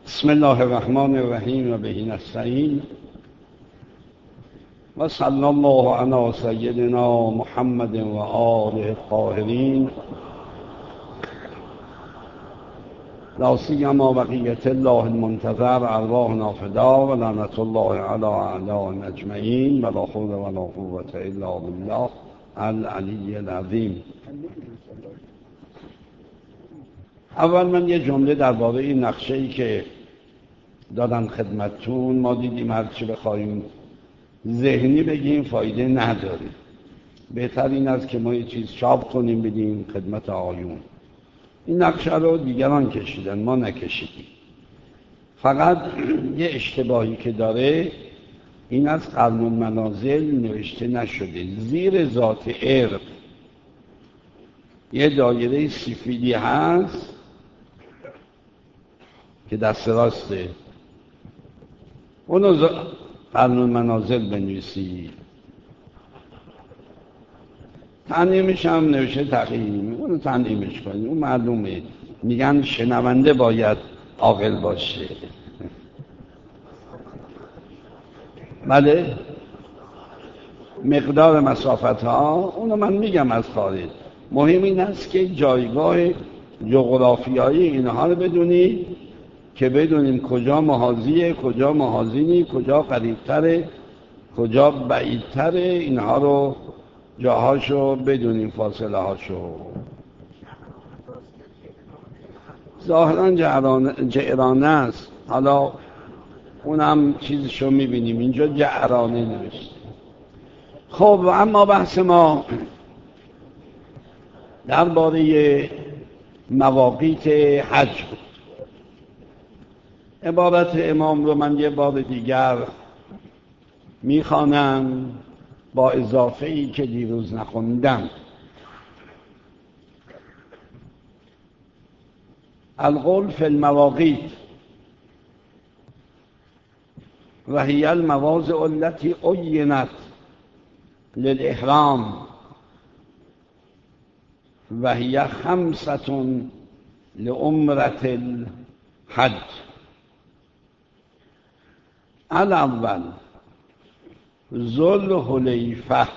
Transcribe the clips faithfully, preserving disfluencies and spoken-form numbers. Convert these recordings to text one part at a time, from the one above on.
بسم الله الرحمن الرحیم و به نستعین و صلی الله علی سیدنا محمد و آله الطاهرین لا سیما بقیة الله المنتظر ارواحنا فدا و لعنت الله علی اعدائنا اجمعین و لا حول و لا قوة الا بالله العلی العظیم. اول من یه جمله درباره این نقشه‌ای که دادن خدمتتون، ما دیدیم هرچی بخوایم ذهنی بگیم فایده نداره، بهتر این است که ما یه چیز چاپ کنیم بدیم خدمت آقایون. این نقشه رو دیگران کشیدن، ما نکشیدیم. فقط یه اشتباهی که داره این از قرن المنازل نوشته نشده. زیر ذات ارق یه دایره سفیدی هست که دست راسته، اونو قرن المنازل بنویسی. تنظیمش هم نوشته تقییم، اونو تنظیمش کنی، اون معلومه. میگن شنونده باید عاقل باشه. بله، مقدار مسافت ها اونو من میگم از خارج. مهم این است که جایگاه جغرافیایی اینها رو بدونی که بدونیم کجا محاذیه، کجا محاذی نیست، کجا قریبتره، کجا بعیدتره. اینها رو جاهاشو بدونیم، فاصله هاشو. ظاهرا جعرانه است، حالا اونم چیزشو میبینیم. اینجا جعرانه نوشته. خب اما بحث ما درباره مواقیت حج بود. عبارت امام رو من یه بار دیگر میخوانم با اضافه ای که دیروز نخوندم. القول فی المواقیت و هی المواضع التي عینت للاحرام و هی خمسة لعمرة الحج. الاول ذوالحلیفه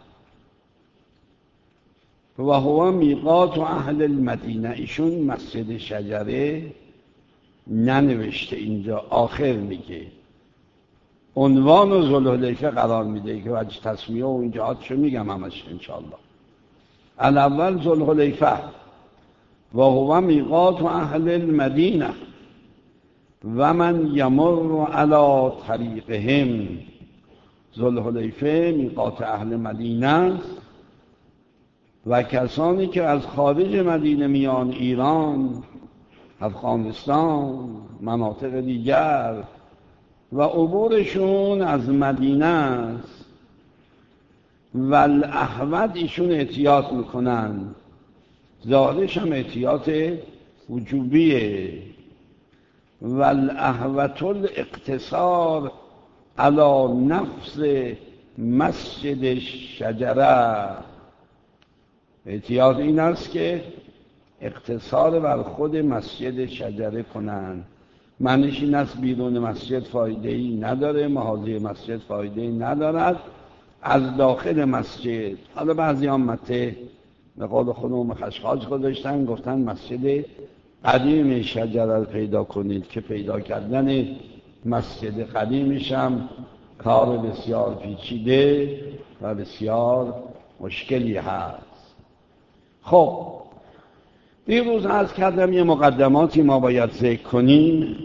و هو میقات اهل المدینه. ایشون مسجد شجره ننوشته اینجا، آخر میگه عنوان ذوالحلیفه قرار میده که وجه تسمیه و اینجاهاتشو میگم همش انشاءالله. الاول ذوالحلیفه و هو میقات اهل المدینه و من یمر علی طریقهم. ذوالحلیفه میقات اهل مدینه است و کسانی که از خارج مدینه میان، ایران، افغانستان، مناطق دیگر، و عبورشون از مدینه است. و الاحوط ایشون احتیاط میکنن، ظاهرش هم احتیاط وجوبیه. و الاحوط الاقتصار علی نفس مسجد شجره. احتیاط این است که اقتصار بر خود مسجد شجره کنند. معنیش این است بیرون مسجد فایده ای نداره، محاذی مسجد فایده ای ندارد، از داخل مسجد. حالا بعضی هم مته به قول خودم خشخاش گذاشتن، گفتن مسجد قدیم شجره رو پیدا کنید، که پیدا کردن مسجد قدیمش هم کار بسیار پیچیده و بسیار مشکلی هست. خب دیروز عرض کردم یه مقدماتی ما باید ذکر کنیم.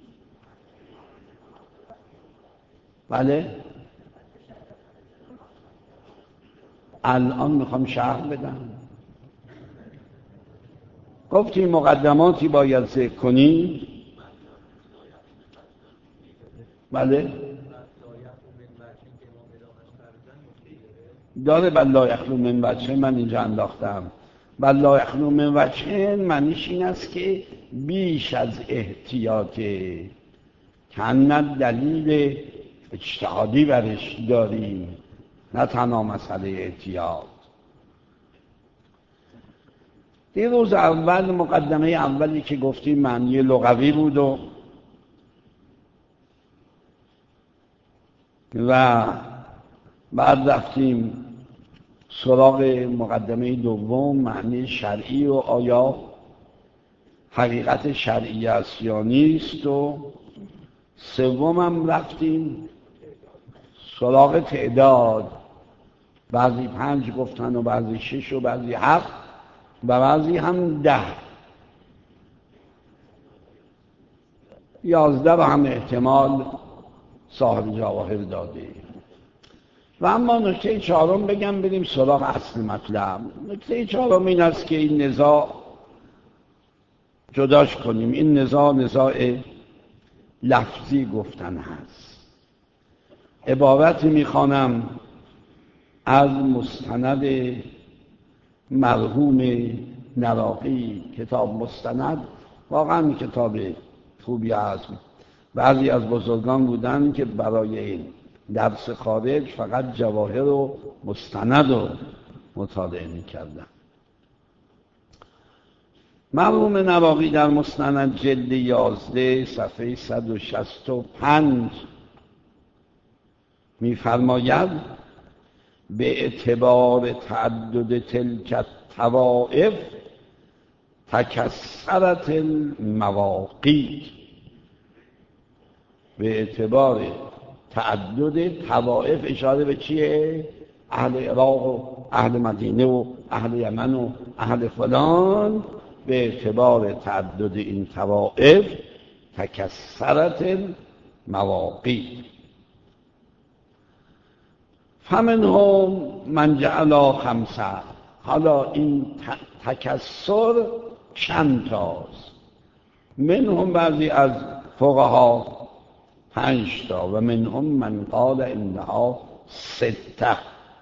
بله، الان میخوام شرح بدم. گفتیم مقدماتی باید ذکر کنیم. بله داره. بل لا یخلو من وجه، من اینجا انداختم. بل لا یخلو من وجه معنیش این است که بیش از احتیاطه، کن دلیل اجتهادی برش داریم، نه تنها مسئله احتیاط. دیروز اول مقدمه اولی که گفتیم معنی لغوی بود و و بعد رفتیم سراغ مقدمه دوم، معنی شرعی و آیا حقیقت شرعی است یا نیست، و سومم رفتیم سراغ تعداد، بعضی پنج گفتن و بعضی شش و بعضی هفت و بعضی هم ده، یازده و هم احتمال صاحب جواهر داده. و اما نکته چهارم بگم بریم سراغ اصل مطلب. نکته چهارم این است که این نزاع جداش کنیم، این نزاع نزاع لفظی گفتن هست. عبارتی میخوانم از مستند مرحوم نراقی، کتاب مستند واقعا کتاب خوبی است. بعضی از بزرگان بودن که برای درس خارج فقط جواهر و مستند رو مطالعه می‌کردن. مرحوم نراقی در مستند جلد یازده صفحه صد و شصت و پنج می‌فرماید به اعتبار تعدد تلک الطوائف تکثرت المواقیت. به اعتبار تعدد طوائف اشاره به چیه؟ اهل عراق و اهل مدینه و اهل یمن و اهل فلان. به اعتبار تعدد این طوائف تکثرت المواقیت. فمنهم من جعل خمسه. حالا این تکثر چند تاست؟ منهم بعضی از فقها پنج تا و منهم من قال انها سته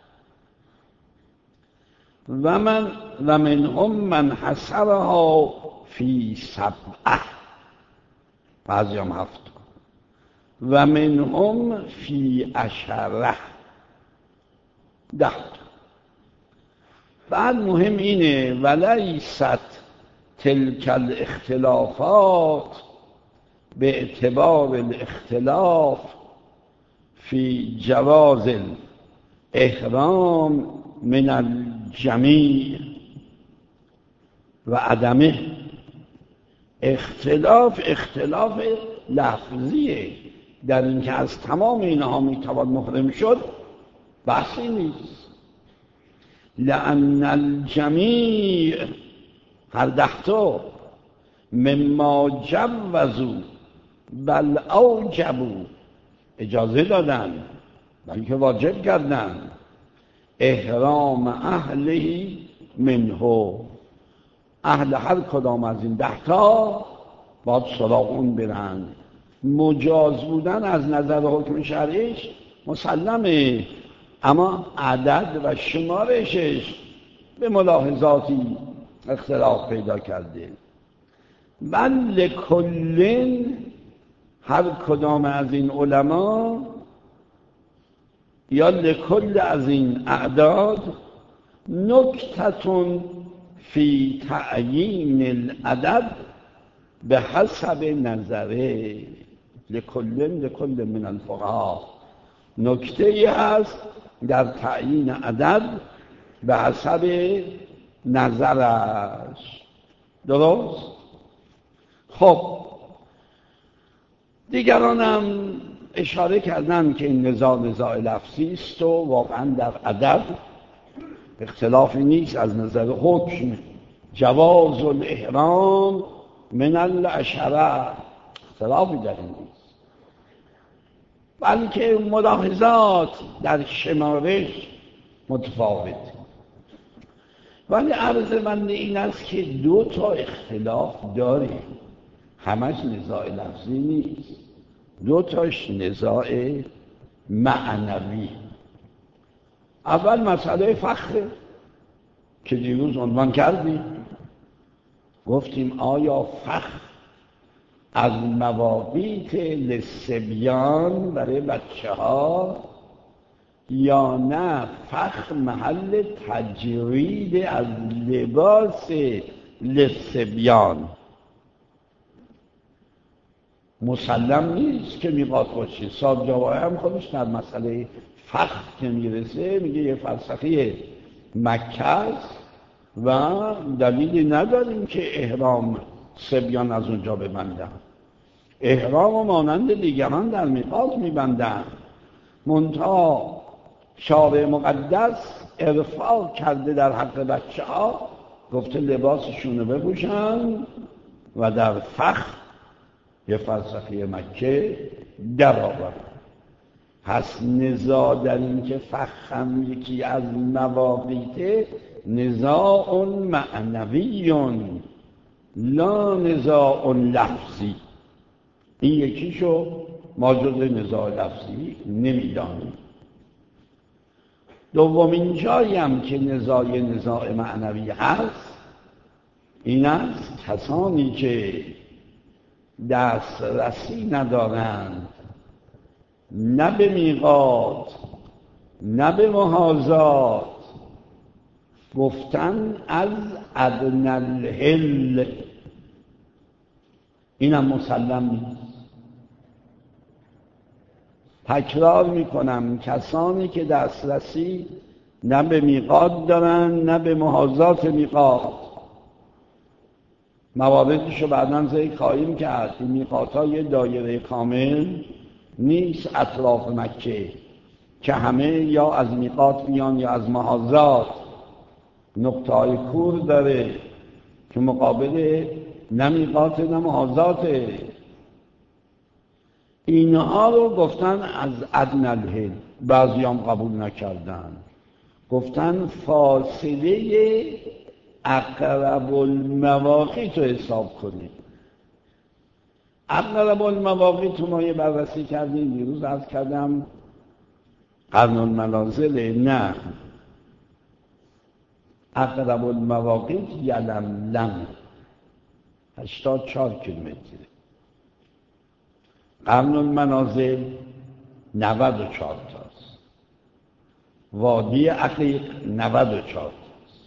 و من و منهم من حصرها فی سبعه، بعضی هم هفت و منهم فی عشره، ده. بعد مهم اینه ولیست تلک الاختلافات به اعتبار الاختلاف فی جواز الاحرام من الجمیع و عدمه. اختلاف اختلاف لفظیه، در اینکه از تمام اینها میتوان محرم شد بحثی نیست. لأن الجمیع، هر دهتا، مما جوزوا بل اوجبوا، اجازه دادن بلکه واجب کردن، احرام اهلی منه، اهل هر کدام از این دهتا باید سراغ اون برن. مجاز بودن از نظر حکم شرعیش مسلمه، اما عدد و شمارشش به ملاحظاتی اختلاف پیدا کرده. بل لکلن، هر کدام از این علما یا لکل از این اعداد، نکتتون فی تعیین العدد به حسب نظره. لکلن لکل من الفقها، نکته ای هست در تعیین عدد به حسب نظرش. درست؟ خب دیگرانم اشاره کردن که این نزاع نزاع لفظی است و واقعا در عدد اختلافی نیست. از نظر حکم جواز الاحرام من العشره اختلافی در این نیست، بلکه ملاحظات در شمارش متفاوت. ولی عرض من این است که دو تا اختلاف داریم، همش نزاع لفظی نیست، دو تاش نزاع معنوی. اول مسئله فخر که دیروز عنوان کردیم، گفتیم آیا فخر از مواقیت للصبیان برای بچه ها یا نه فخر محل تجرید از لباس للصبیان؟ مسلم نیست که میقات باشه. صاحب جواهر هم خودش در مسئله فقه که میرسه میگه یه فلسفه مکه است و دلیلی نداریم که احرام صبیان از اونجا ببندن، احرام و مانند دیگران در میقات میبندن. منتها شارع مقدس ارفاع کرده در حق بچه ها، گفته لباسشون رو بپوشن و در فخ یه فلسفه مکه در آورد. پس نزاع در این که فخ هم یکی از مواقیت، نزاع معنوی لا نزاع لفظی. این یکیشو ما جز نزاع لفظی نمیدانیم. دومین جایی هم که نزاع نزاع معنوی هست این است کسانی که دسترسی ندارند نه به میقات نه به محاذات، گفتن از ادنی الحل. اینم مسلم نیست. تکرار میکنم، کسانی که دسترسی نه به میقات دارن نه به محاذات میقات، مواردشو بعداً ذکر خواهیم کرد. این میقات‌ها یه دایره کامل نیست اطراف مکه که همه یا از میقات میان یا از محاذات. نقطه‌های کور داره که مقابل نه میقات نه محاذاته. اینها رو گفتن از ادنی الحل. بعضی هم قبول نکردن، گفتن فاصله اقرب المواقیت رو حساب کنیم. اقرب المواقیت رو ما یه بررسی کردیم، دیروز عرض کردم قرن المنازل. نه، اقرب المواقیت یلملم هشتاد و چهار کیلومتر، قرن المنازل نود و چهار تاست، وادی عقیق نود و چهار تاست،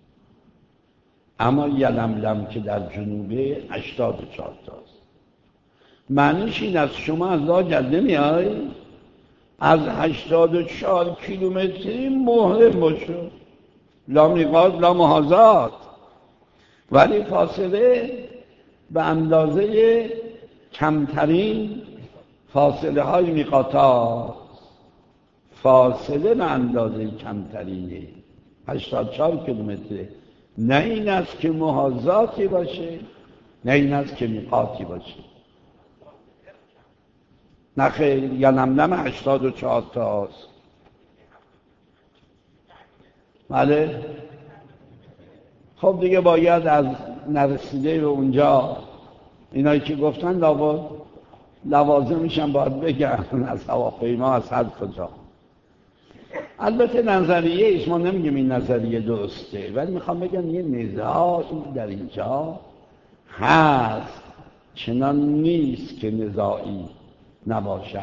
اما یلملم که در جنوبه هشتاد و چهار تاست. معنیش این است شما از راه جده میای از هشتاد و چهار کیلومتری محرم باشه، لا میقات لا محاذات، ولی فاصله به اندازه کمترین فاصله های میقاتا، فاصله به اندازه کمترینه هشتاد و چهار کیلومتره. نه این است که محاذاتی باشه نه این است که میقاتی باشه. نه خیر، یلملم هشتاد و چهار تاست. بله، خب دیگه باید از نرسیده به اونجا اینایی که گفتن لوازمشم باید بگن از هواپیما از هر کجا. البته نظریه ایش ما نمیگیم این نظریه درسته، ولی میخوام بگم یه نزاعی در اینجا هست، چنان نیست که نزاعی نباشه.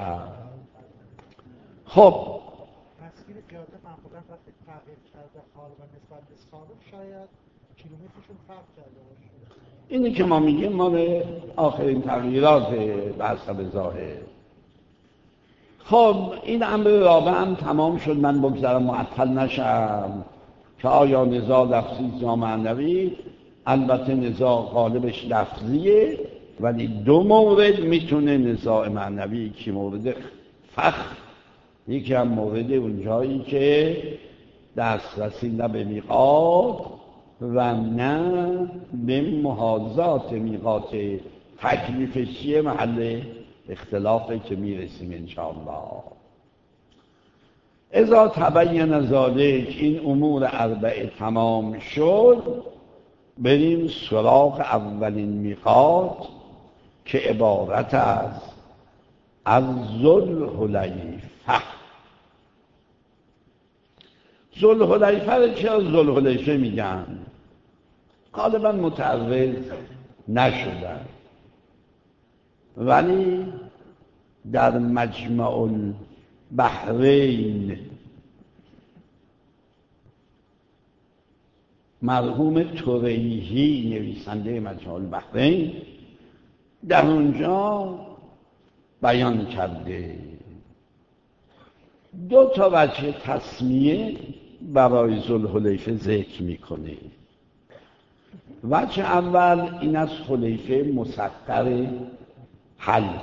خب مسیر پیاده معمولا وقتی تغییر کرده حال و نسبت به سابق شاید کیلومترشون فرق کرده باشه. اینی که ما میگیم مال آخرین تغییرات به حسب ظاهر. خب این امر رابع هم تمام شد. من بگذارم معطل نشم که آیا نزاع لفظی یا معنوی. البته نزاع غالبش لفظیه، ولی دو مورد میتونه نزاع معنوی، که مورد فخ، یکی هم مورد اونجایی که دسترسی نه به میقات و نه به محاذات میقات. تکلیفش چیه؟ محل اختلافه که میرسیم انشاءالله. اذا تبین ذالک، این امور اربعه تمام شد، بریم سراغ اولین میقات که عبارت است از ذوالحلیفه. ذوالحلیفه رو چرا ذوالحلیفه میگن؟ غالبا متعرض نشدن، ولی در مجمع البحرین مرحوم توریحی نویسنده مجمع البحرین در اونجا بیان کرده. دو تا وجه تسمیه برای ذوالحلیفه ذکر میکنه. وجه اول این از حلیفه مسطر حلف.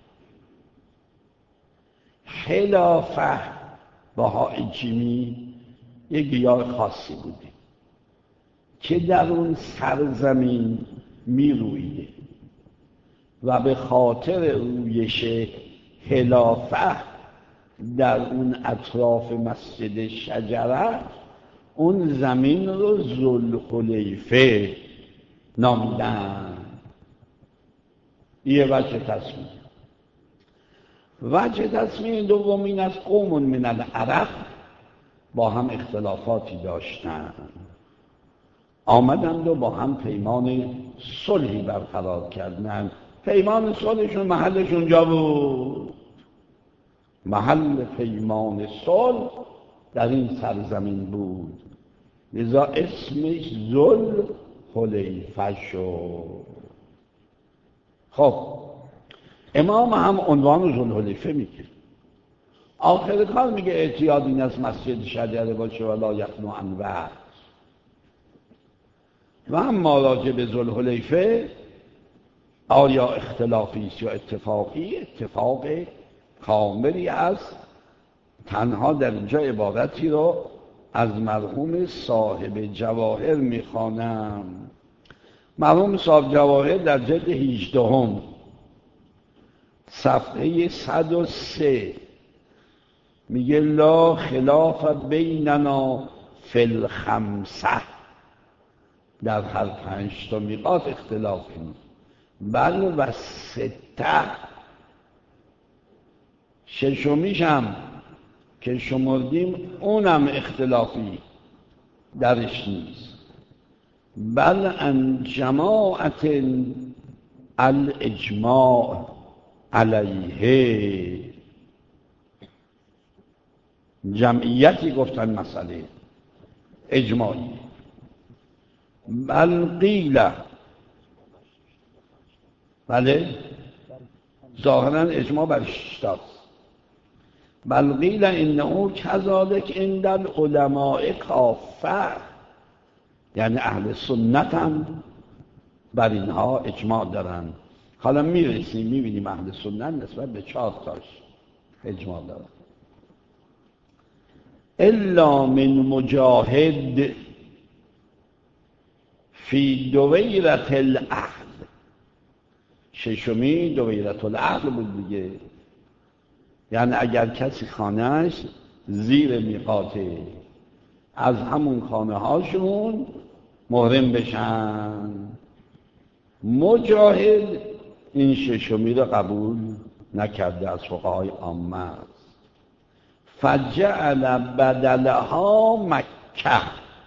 خلافه بهای جیمی یک گیاه خاصی بوده که در اون سرزمین می رویده و به خاطر رویش خلافه در اون اطراف مسجد شجره اون زمین رو ذوالحلیفه نامیدن. یه وجه تصمیم. وجه تصمیم دوم این از قوم من العرب با هم اختلافاتی داشتن، آمدند و با هم پیمان صلحی برقرار کردند. پیمان صلحشون محلش اونجا بود. محل پیمان صلح در این سرزمین بود، لذا اسمش ذوالحلیفه شد. خب امام هم عنوان ذوالحلیفه میگه. آخر کار میگه اعتیاد این از مسجد شجره باشه و لا یخنو عن وعد. و اما راجع به ذوالحلیفه آیا اختلافی است یا اتفاقی؟ اتفاق کاملی است. تنها در اینجا عبارتی رو از مرحوم صاحب جواهر میخوانم. مرحوم صاحب جواهر در جلد هجدهم صفحه صد و سه میگه لا خلاف بیننا فی الخمسه، در هر پنج تا میقات اختلافی، بل و سته، ششمیش هم که شمردیم اونم اختلافی درش نیست. بل ان جماعت الاجماع علیه، جمعیتی گفتن مسئله اجماعی. بل قیل، بله ظاهرا اجماع بر شتاست. بل قیل انه کذالک عند العلماء کافه، یعنی اهل سنت هم بر اینها اجماع دارن. حالا میرسیم میبینیم اهل سنت نسبت به چهار تاش اجماع دارن. الا من مجاهد فی دویرت العهد، ششمی دویرت العهد بود دیگه، یعنی اگر کسی خانهش زیر میقاته از همون خانه هاشون محرم بشن. مجاهد این ششمی رو قبول نکرده از فقهای عامه است. فجعل بدلها مکه،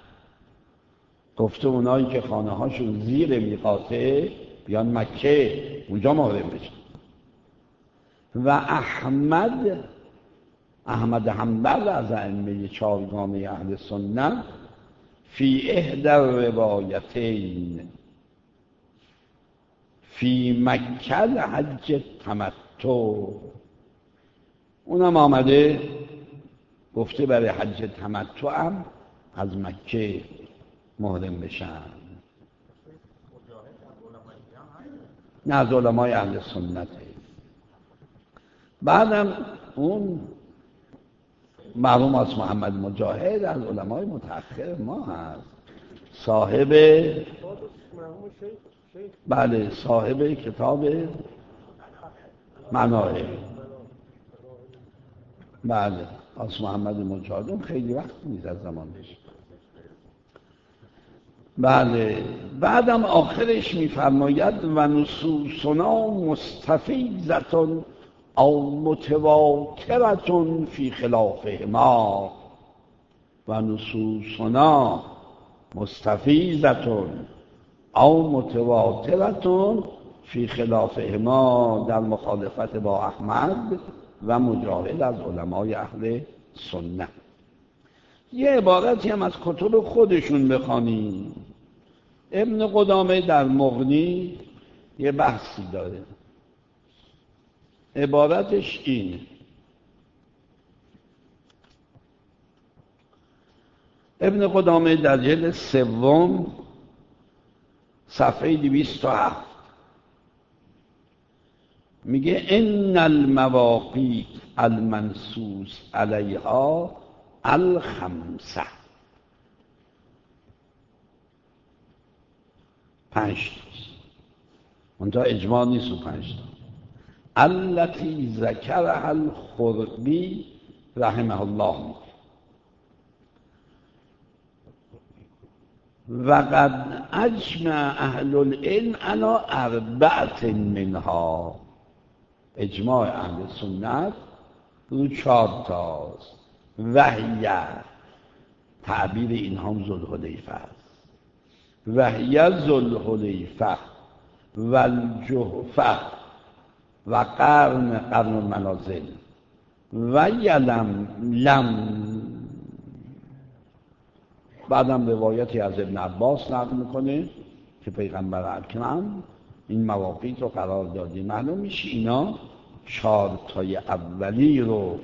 گفته اونایی که خانه هاشون زیر میقاته بیان مکه اونجا محرم بشن. و احمد احمد حنبل از ائمه چهارگانه اهل سنت فی احدی الروایتین فی مکه حج تمتع، اونم آمده گفته برای حج تمتع هم از مکه محرم بشن. نه از علمای اهل سنته. بعدم اون مرحوم از محمد مجاهد از علمای متأخر ما هست، صاحب بله صاحب کتاب مناهل. بله از محمد مجاهد اون خیلی وقت نیست از زمانش. بله بعدم آخرش میفرماید و نصوصنا مستفیضة او متواترة فی خلافهما، و نصوصنا مستفیضة او متواترة فی خلافهما، در مخالفت با احمد و مجاهد از علمای اهل سنت. یه عبارتی هم از کتب خودشون بخوانیم. ابن قدامه در مغنی یه بحثی داره. عبارتش این: ابن قدامه در جلد سوم صفحه دویست و هفت میگه ان المواقیت المنصوص علیها الخمسه، پنج تاست، منتها اجماع نیست و پنج تا، التي ذکرها الخرقی رحمه الله وقد اجمع اهل العلم على اربعه منها. اجماع اهل سنت رو چهار تاست. وهی، تعبیر این هم ذوالحلیفه است، وهی ذوالحلیفه و الجحفه و قرن قرن المنازل و یلم لم. بعدم روایتی از ابن عباس نقل میکنه که پیغمبر اکرم این مواقیت رو قرار دادی. معلوم میشه اینا چهار تای اولی رو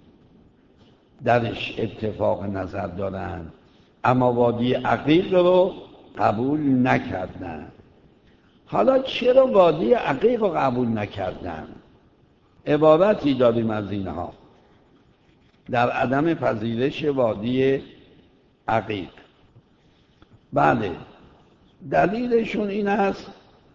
درش اتفاق نظر دارن، اما وادی عقیق رو قبول نکردن. حالا چرا وادی عقیق رو قبول نکردن؟ عبارتی داریم از اینها در عدم پذیرش وادی عقیق. بله، دلیلشون این است،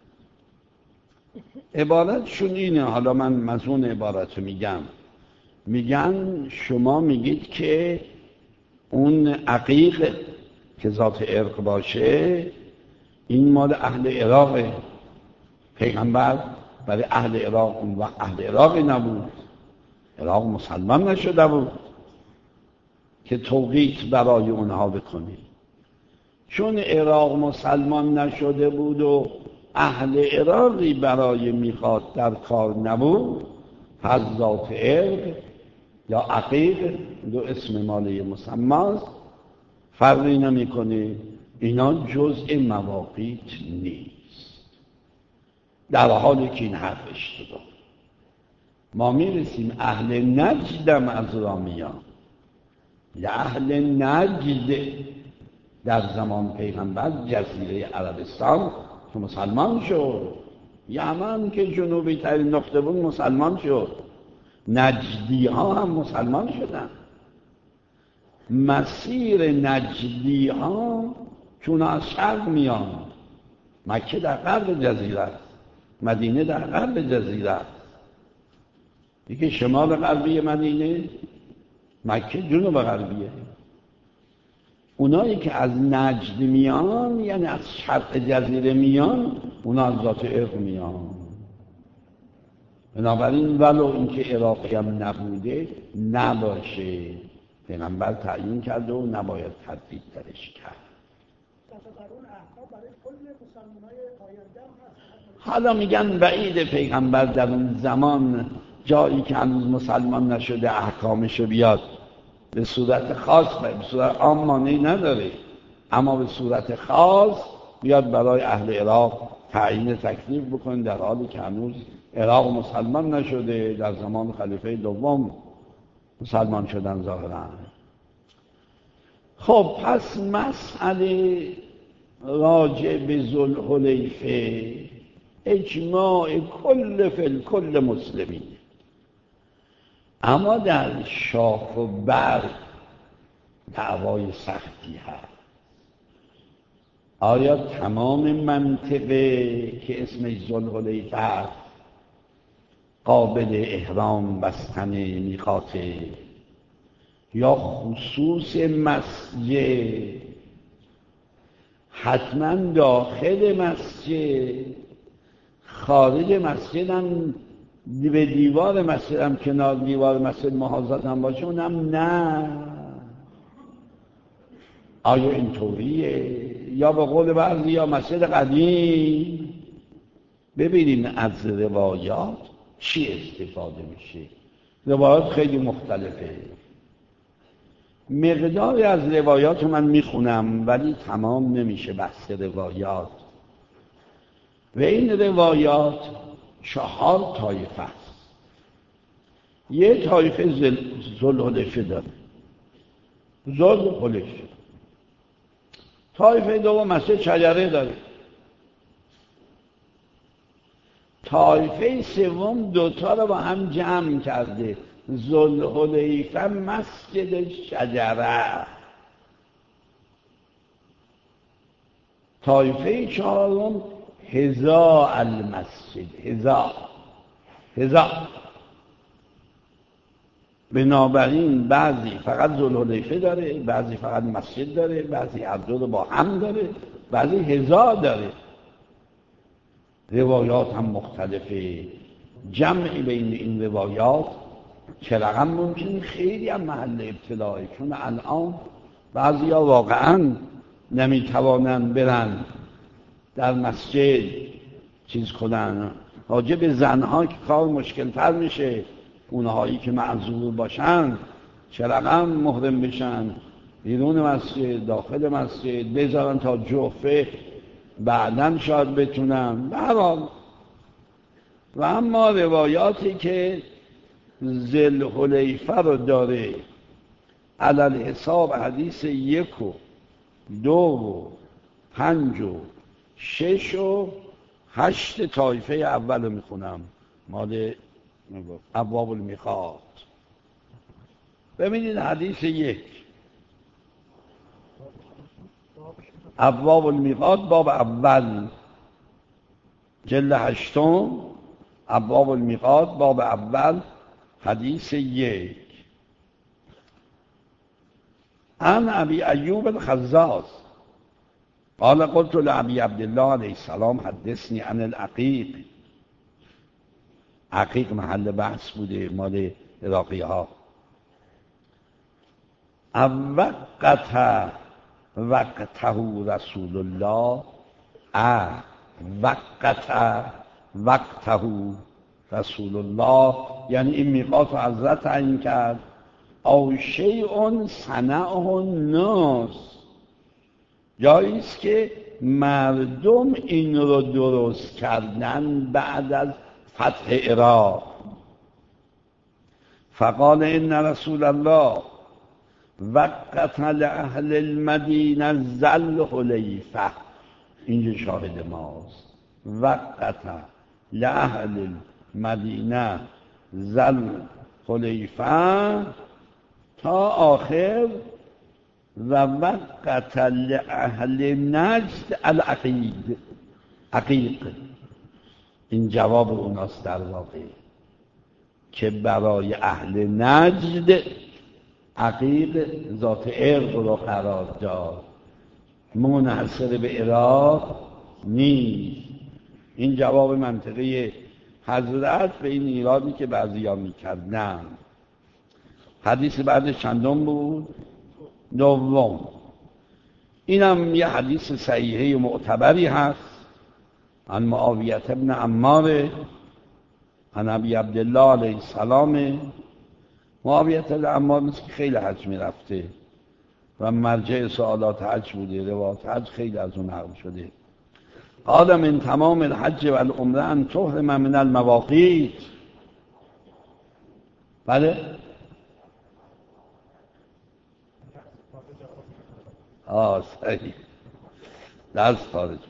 عبارتشون اینه، حالا من مضمون عبارت رو میگم. میگن شما میگید که اون عقیق که ذات عرق باشه این مال اهل عراقه، پیغمبر برای اهل عراق اون وقت اهل عراقی نبود، عراق مسلمان نشده بود که توقیت برای اونها بکنی. چون عراق مسلمان نشده بود و اهل عراقی برای میخواد در کار نبود، پس ذات عرق یا عقیق دو اسم مالی مسماست، فرقی نمیکنه، اینا جزء مواقیت نیست. در حالی که این حرف اشتباه. ما میرسیم اهل نجدم از را میان، یا اهل نجد در زمان پیغمبر جزیره عربستان که مسلمان شد، یمن که جنوبی ترین نقطه بود مسلمان شد، نجدی ها هم مسلمان شدن. مسیر نجدی ها چون از شرق میان، مکه در غرب جزیره است، مدینه در غرب جزیره است، دیگه شمال غربی مدینه، مکه جنوب غربیه. اونایی که از نجد میان یعنی از شرق جزیره میان، اونا از ذات عرق میان. بنابراین ولو اینکه عراقی هم نبوده نباشه، پیغمبر تعیین کرده و نباید تردید درش کرد. حالا میگن بعید پیغمبر در اون زمان جایی که هنوز مسلمان نشده احکامشو بیاد به صورت خاص، به صورت عام مانعی نداره، اما به صورت خاص بیاد برای اهل عراق تعیین تکلیف بکنه، در حالی که هنوز عراق مسلمان نشده، در زمان خلیفه دوم مسلمان شدن ظاهرا. خب پس مسئله راجع به ذوالحلیفه اجماع کل فل کل مسلمین، اما در شاخ و برگ دعوای سختی هست. آیا تمام منطقه که اسمش ذوالحلیفه هست قابل احرام بستن میقاته، یا خصوص مسجد حتما داخل مسجد، خارج مسجد هم به دیوار مسجد هم کنار دیوار مسجد محاذات هم باشه اونم نه؟ آیا اینطوریه؟ یا به قول بعضی یا مسجد قدیم؟ ببینیم از روایات چی استفاده میشه. روایات خیلی مختلفه، مقداری از روایات من میخونم ولی تمام نمیشه بحث روایات. و این روایات چهار طایفه است. یه طایفه ذوالحلیفه داره، ذوالحلیفه. طایفه دوم مسجد شجره داره. طایفه سوم دوتا رو با هم جمع کرده، ذوالحلیفه مسجد شجره. طایفه چهارم هزا المسجد، هزا هزا. بنابراین بعضی فقط ذوالحلیفه داره، بعضی فقط مسجد داره، بعضی هر دو رو با هم داره، بعضی هزا داره. روایات هم مختلفه. جمعی بین این روایات چه رقم ممکنه خیلی هم محل ابتلاه، چون الان بعضی ها واقعا نمیتوانن برن در مسجد چیز کنن. راجع به زنها که کار مشکل تر میشه، اونهایی که معذور باشن چه رقم محرم بشن، بیرون مسجد داخل مسجد بذارن تا جوفه بعدن شاید بتونن. برحال و اما روایاتی که ذوالحلیفه رو داره علل حساب حدیث یک و دو و پنج و شش و هشت طایفه اول رو میخونم، مال ابواب المیقات. ببینید حدیث یک، ابواب المیقات باب اول جلد هشتم، ابواب المیقات باب اول حدیث یک. عن ابی ایوب الخزاز قال قلت لابی عبدالله علیه السلام حدثنی عن العقیق. عقیق محل بحث بوده، مال عراقی ها. اوقت وقته رسول الله، ا وقت وقته رسول الله، یعنی این میقات رو حضرت تعیین کرد. او شیء صنعه الناس، جایی است که مردم این رو درست کردن بعد از فتح عراق. فقال ان رسول الله وقت لأهل المدینه ذوالحلیفه، اینجا شاهد ماست. وقت لأهل المدینه ذوالحلیفه تا آخر. و وقت لأهل نجد العقید، عقیق. این جواب اوناست در واقع که برای اهل نجد عقیق ذات عرق رو قرار داد، منحصر به عراق نیست. این جواب منطقی حضرت به این ایرادی که بعضیا میکردن. حدیث بعد چندم بود؟ دوم. اینم یه حدیث صحیحه معتبری هست، عن معاویه ابن عمار عن ابی عبدالله علیه السلام. معاویه ابن عمار مثل که خیلی حج میرفته و مرجع سوالات حج بوده، روایات حج خیلی از اون نقل شده. قال من تمام الحج و العمره ان تحرم من المواقیت. بله؟ آه صحیح، دست خارج.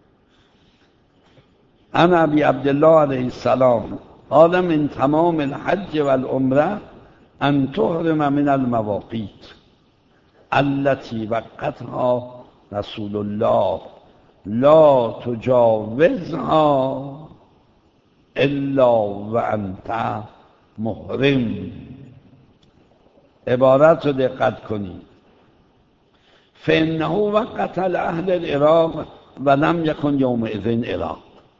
عن ابی عبدالله علیه السلام قال من تمام الحج و العمره ان تحرم من المواقیت التي وقتها رسول الله لا تجاوزها الا وانت محرم. عبارت رو دقت کنید. فانه وقت لأهل العراق و لم یکن یومئذ عراق.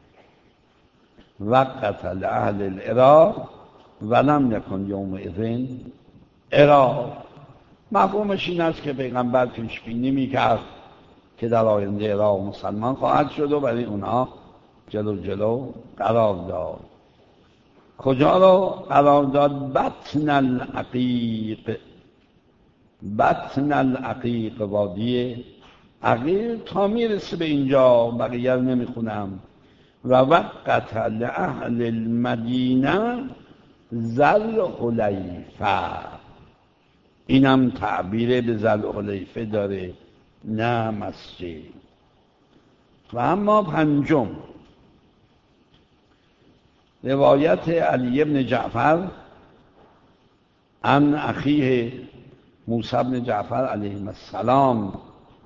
وقت لأهل العراق و لم یکن یومئذ عراق. مفهومش این است که پیغمبر پیش بینی میکرد که در آینده عراق مسلمان خواهد شد و برای اونها جلو جلو قرار داد. کجا رو قرار داد؟ بطن العقیق، بطن العقیق، وادی عقیق. تا میرسه به اینجا بقیه رو نمیخونم. و وقت لأهل المدینه ذل حلیفه. اینم تعبیر به ذل حلیفه داره، نه مسجد. و اما پنجم، روایت علی بن جعفر عن اخیه موسی بن جعفر علیه السلام.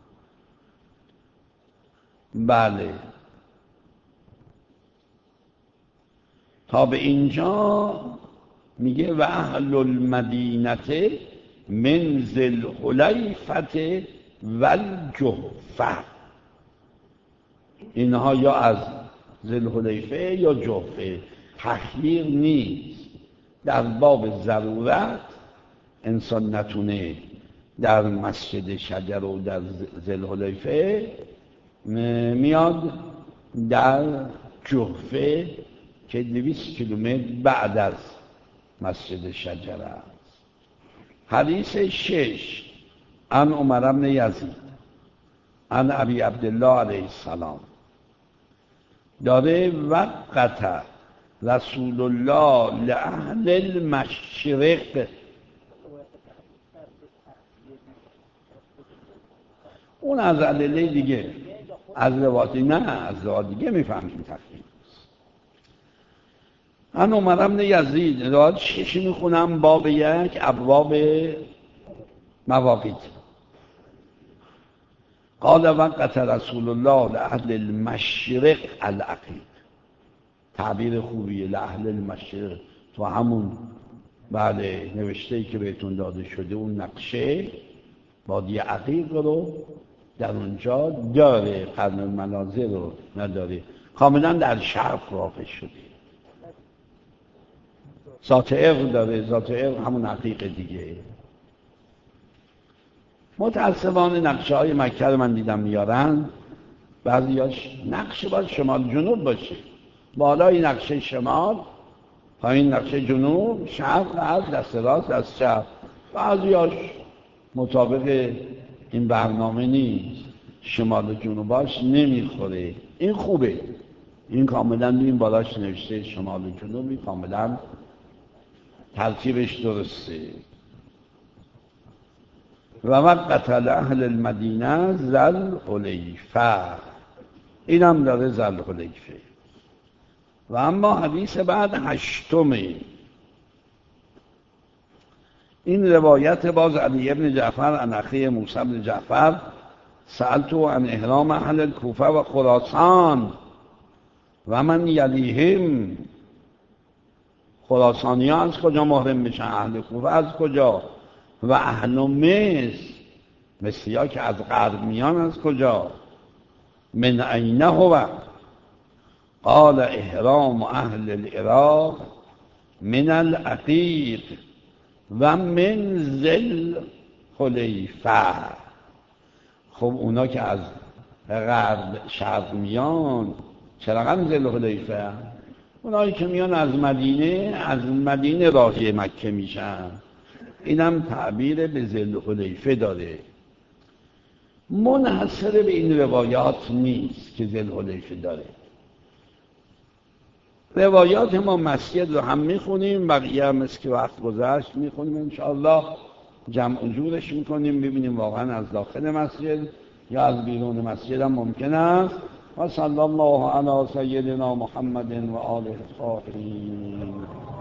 بله تا به اینجا میگه و اهل المدینه من ذی الحلیفه والجحفه. اینها یا از ذی الحلیفه یا جحفه، تخییر نیست. در باب ضرورت انسان نتونه در مسجد شجر و در ذی الحلیفه، میاد در جحفه که دویست کیلومتر بعد از مسجد شجر است. حدیث شش عن عمر بن یزید عن ابی عبدالله علیه السلام داره وقت رسول الله لأهل المشرق. اون از علیه دیگه، از روایتی نه، از روایت دیگه میفهمیم تفکیم. عن عمر بن یزید روایت شش میخونم، باب یک، ابواب مواقیت. قال وقت رسول الله لأهل المشرق العقیق. تعبیر خوبیه، لأهل المشرق. تو همون بله نوشته‌ای که بهتون داده شده اون نقشه وادی عقیق رو در اونجا داره، قرن المنازل رو نداره، کاملا در شرق واقع شده. ذات عقل داره، ذات عقل همون عقیق دیگه. متاسفانه نقشه های مکه رو من دیدم میارن، بعضیاش نقشه باید شمال جنوب باشه، بالای نقشه شمال، پایین نقشه جنوب، شرق از دست راست دست چپ. بعضیاش مطابق این برنامه نیست، شمال و جنوباش نمیخوره. این خوبه، این کاملا این بالاش نوشته شمال و جنوبی، کاملا ترتیبش درسته. و وقت اهل المدینه ذل حلیفه، اینم داره ذل حلیفه. و اما حدیث بعد هشتمه، این روایت باز علی بن جعفر عن اخی موسی بن جعفر سألتو عن احرام اهل الکوفه و خراسان و من یلیهم. خراسانی ها از کجا محرم میشن؟ اهل کوفه از کجا؟ و اهل مصر، مصری ها که از غرب میان از کجا؟ من اینه هو؟ قال احرام اهل العراق من العقیق و من ذی الحلیفه. خب اونا که از غرب شرق میان چرا هم ذی الحلیفه؟ اونایی که میان از مدینه، از مدینه راهی مکه میشن. اینم تعبیر به ذی الحلیفه داره، منحصر به این روایات نیست که ذی الحلیفه داره. روایات ما مسجد رو هم میخونیم، بقیه هم مثل که وقت گذشت میخونیم، انشاءالله جمع و جورش میکنیم، ببینیم واقعا از داخل مسجد یا از بیرون مسجد هم ممکن است. و صلی الله علی سیدنا محمد و آله الطاهرین.